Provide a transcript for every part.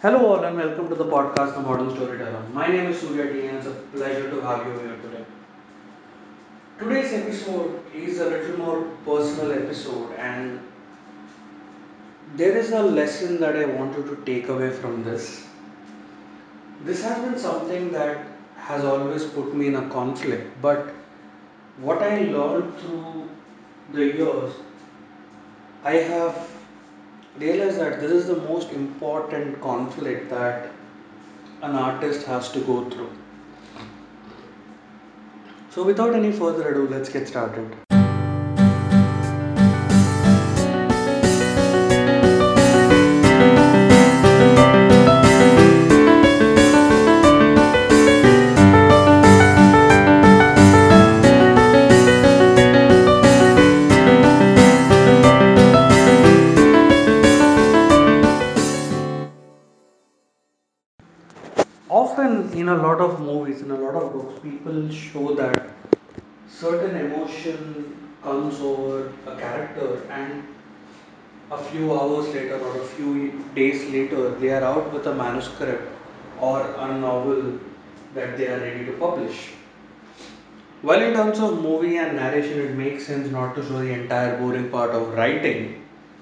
Hello, all, and welcome to the podcast, The Modern Storyteller. My name is Surya T, and it's a pleasure to have you here today. Today's episode is a little more personal episode, and there is a lesson that I want you to take away from this. This has been something that has always put me in a conflict, but what I learned through the years, I have realized that this is the most important conflict that an artist has to go through. So, without any further ado, let's get started. Often, in a lot of movies, in a lot of books, people show that certain emotion comes over a character, and a few hours later or a few days later, they are out with a manuscript or a novel that they are ready to publish. While in terms of movie and narration, it makes sense not to show the entire boring part of writing.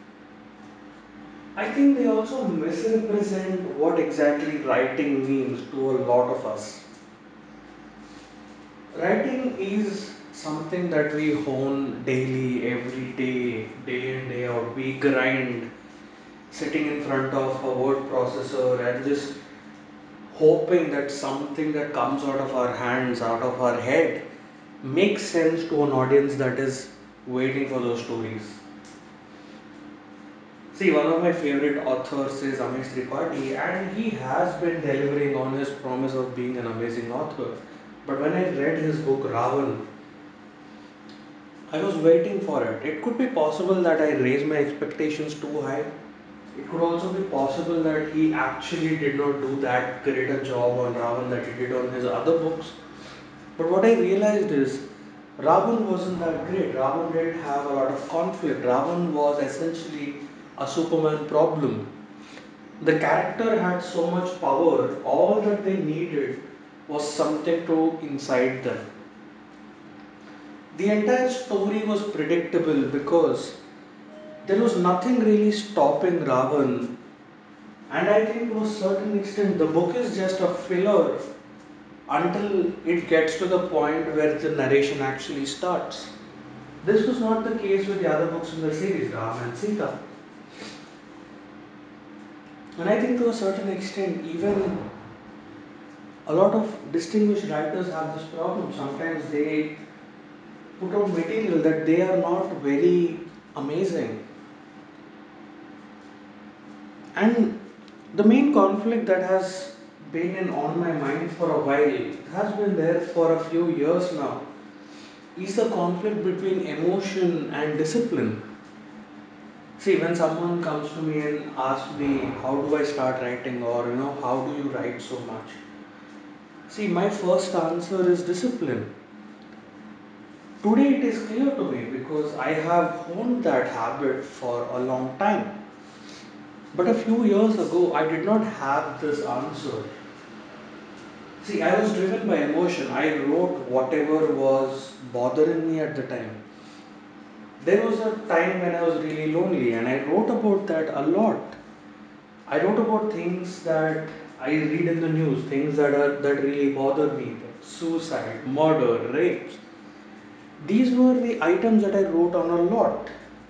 I think they also misrepresent what exactly writing means to a lot of us. Writing is something that we hone daily, every day, day in, day out. We grind sitting in front of a word processor and just hoping that something that comes out of our hands, out of our head, makes sense to an audience that is waiting for those stories. See, one of my favorite authors is Amish Tripathi, and he has been delivering on his promise of being an amazing author. But when I read his book Ravan, I was waiting for it. It could be possible that I raised my expectations too high. It could also be possible that he actually did not do that great a job on Ravan that he did on his other books. But what I realized is Ravan wasn't that great. Ravan didn't have a lot of conflict. Ravan was essentially a Superman problem. The character had so much power, all that they needed was something to incite them. The entire story was predictable because there was nothing really stopping Ravan, and I think to a certain extent the book is just a filler until it gets to the point where the narration actually starts. This was not the case with the other books in the series, Ram and Sita. And I think to a certain extent, even a lot of distinguished writers have this problem. Sometimes they put out material that they are not very amazing. And the main conflict that has been on my mind for a while, has been there for a few years now, is the conflict between emotion and discipline. See, when someone comes to me and asks me, how do I start writing, or how do you write so much? See, my first answer is discipline. Today it is clear to me because I have honed that habit for a long time. But a few years ago, I did not have this answer. See, I was driven by emotion. I wrote whatever was bothering me at the time. There was a time when I was really lonely, and I wrote about that a lot. I wrote about things that I read in the news, things that really bother me, suicide, murder, rapes. These were the items that I wrote on a lot.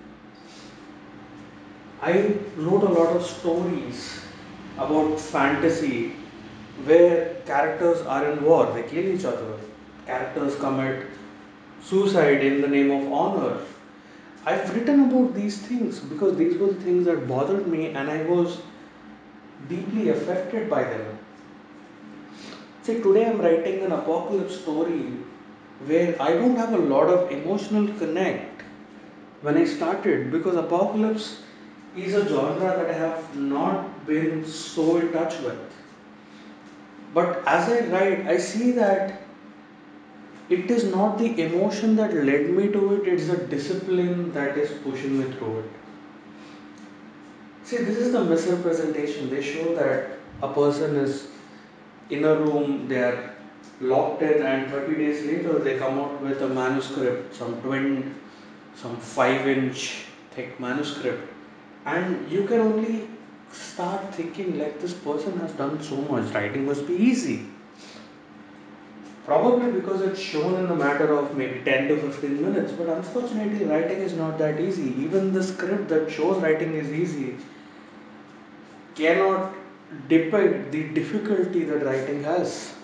I wrote a lot of stories about fantasy where characters are in war, they kill each other. Characters commit suicide in the name of honor. I've written about these things because these were the things that bothered me and I was deeply affected by them. See, today I'm writing an apocalypse story where I don't have a lot of emotional connect when I started because apocalypse is a genre that I have not been so in touch with. But as I write, I see that it is not the emotion that led me to it, it's the discipline that is pushing me through it. See, this is the misrepresentation. They show that a person is in a room, they are locked in, and 30 days later they come out with a manuscript, some 5-inch thick manuscript, and you can only start thinking like this person has done so much, writing must be easy. Probably because it's shown in a matter of maybe 10 to 15 minutes, but unfortunately, writing is not that easy. Even the script that shows writing is easy cannot depict the difficulty that writing has.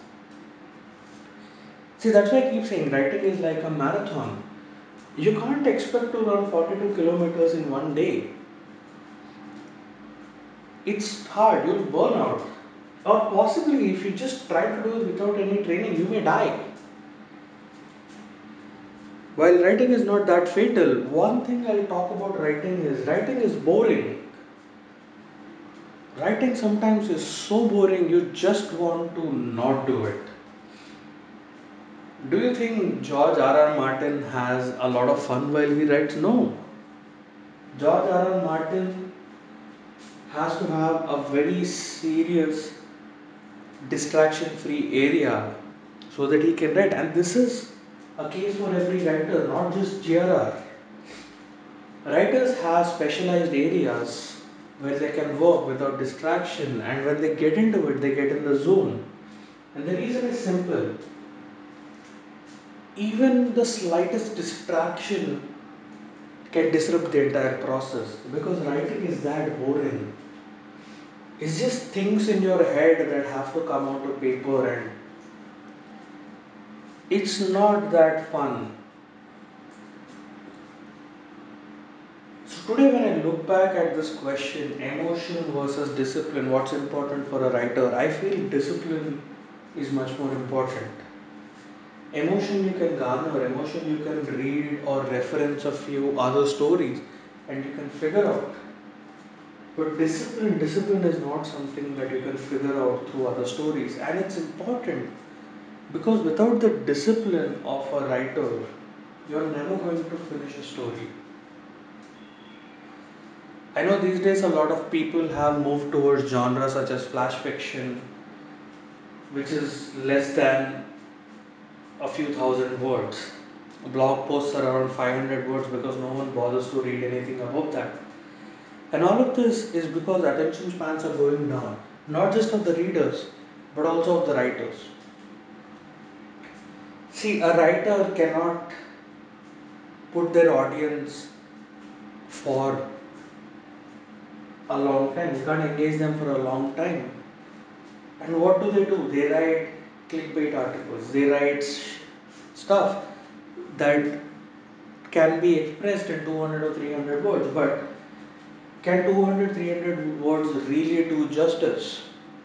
See, that's why I keep saying writing is like a marathon. You can't expect to run 42 kilometers in one day. It's hard, you'll burn out. Or possibly, if you just try to do it without any training, you may die. While writing is not that fatal, one thing I'll talk about writing is boring. Writing sometimes is so boring you just want to not do it. Do you think George R. R. Martin has a lot of fun while he writes? No. George R. R. Martin has to have a very serious distraction free area so that he can write, and this is a case for every writer, not just JRR. Writers have specialized areas where they can work without distraction, and when they get into it, they get in the zone. And the reason is simple: even the slightest distraction can disrupt the entire process, because writing is that boring. It's just things in your head that have to come onto paper, and it's not that fun. So today, when I look back at this question, emotion versus discipline, what's important for a writer, I feel discipline is much more important. Emotion you can garner, emotion you can read or reference a few other stories and you can figure out. But discipline is not something that you can figure out through other stories, and it's important because without the discipline of a writer, you're never going to finish a story. I know these days a lot of people have moved towards genres such as flash fiction, which is less than a few thousand words. Blog posts are around 500 words because no one bothers to read anything above that. And all of this is because attention spans are going down, not just of the readers, but also of the writers. See, a writer cannot put their audience for a long time, you can't engage them for a long time. And what do? They write clickbait articles, they write stuff that can be expressed in 200 or 300 words, but can 200, 300 words really do justice?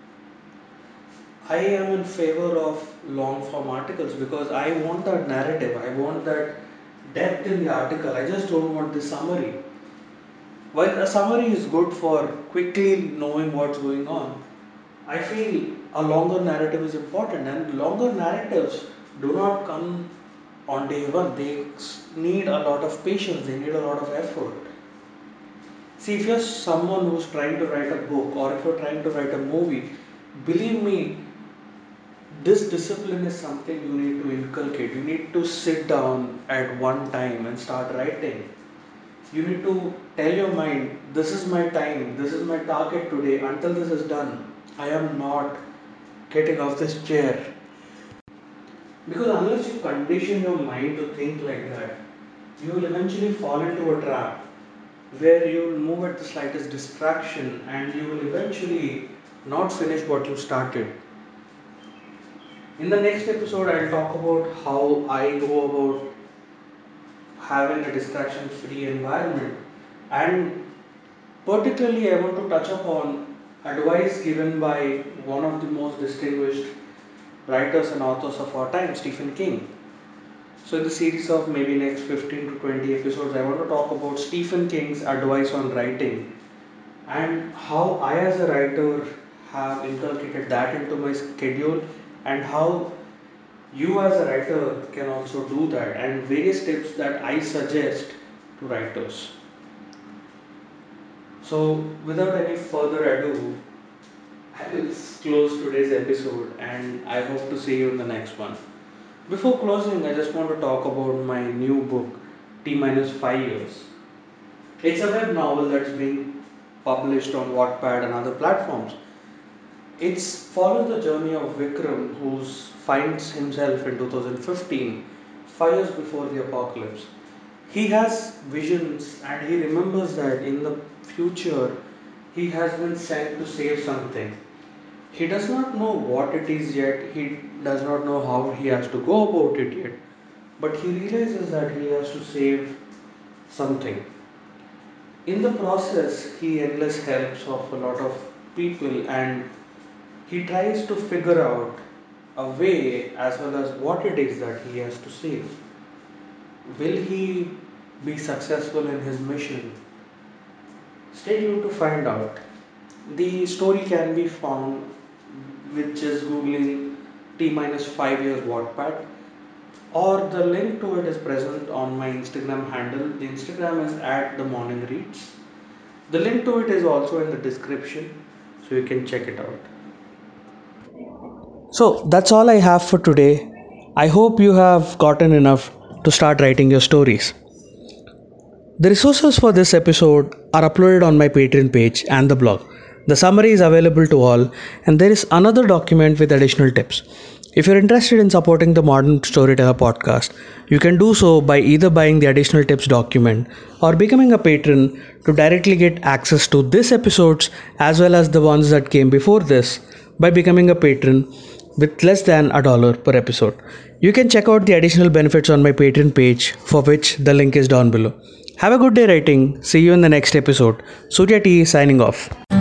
I am in favor of long form articles because I want that narrative, I want that depth in the article, I just don't want the summary. While a summary is good for quickly knowing what's going on, I feel a longer narrative is important, and longer narratives do not come on day one. They need a lot of patience, they need a lot of effort. See, if you're someone who's trying to write a book or if you're trying to write a movie, believe me, this discipline is something you need to inculcate. You need to sit down at one time and start writing. You need to tell your mind, this is my time, this is my target today. Until this is done, I am not getting off this chair. Because unless you condition your mind to think like that, you will eventually fall into a trap where you will move at the slightest distraction and you will eventually not finish what you started. In the next episode, I'll talk about how I go about having a distraction free environment, and particularly I want to touch upon advice given by one of the most distinguished writers and authors of our time, Stephen King. So, in the series of maybe next 15 to 20 episodes, I want to talk about Stephen King's advice on writing and how I, as a writer, have inculcated that into my schedule, and how you, as a writer, can also do that, and various tips that I suggest to writers. So, without any further ado, I will close today's episode, and I hope to see you in the next one. Before closing, I just want to talk about my new book, T minus 5 years. It's a web novel that's being published on Wattpad and other platforms. It follows the journey of Vikram, who finds himself in 2015, 5 years before the apocalypse. He has visions and he remembers that in the future he has been sent to save something. He does not know what it is yet, he does not know how he has to go about it yet, but he realizes that he has to save something. In the process, he enlists helps of a lot of people and he tries to figure out a way as well as what it is that he has to save. Will he be successful in his mission? Stay tuned to find out. The story can be found with just googling T minus 5 years Wattpad, or the link to it is present on my Instagram handle. The Instagram is at the morning reads. The link to it is also in the description, so you can check it out. So that's all I have for today. I hope you have gotten enough to start writing your stories. The resources for this episode are uploaded on my Patreon page and the blog. The summary is available to all, and there is another document with additional tips. If you're interested in supporting the Modern Storyteller podcast, you can do so by either buying the additional tips document or becoming a patron to directly get access to this episodes as well as the ones that came before this by becoming a patron with less than $1 per episode. You can check out the additional benefits on my Patreon page, for which the link is down below. Have a good day writing. See you in the next episode. Surya T signing off.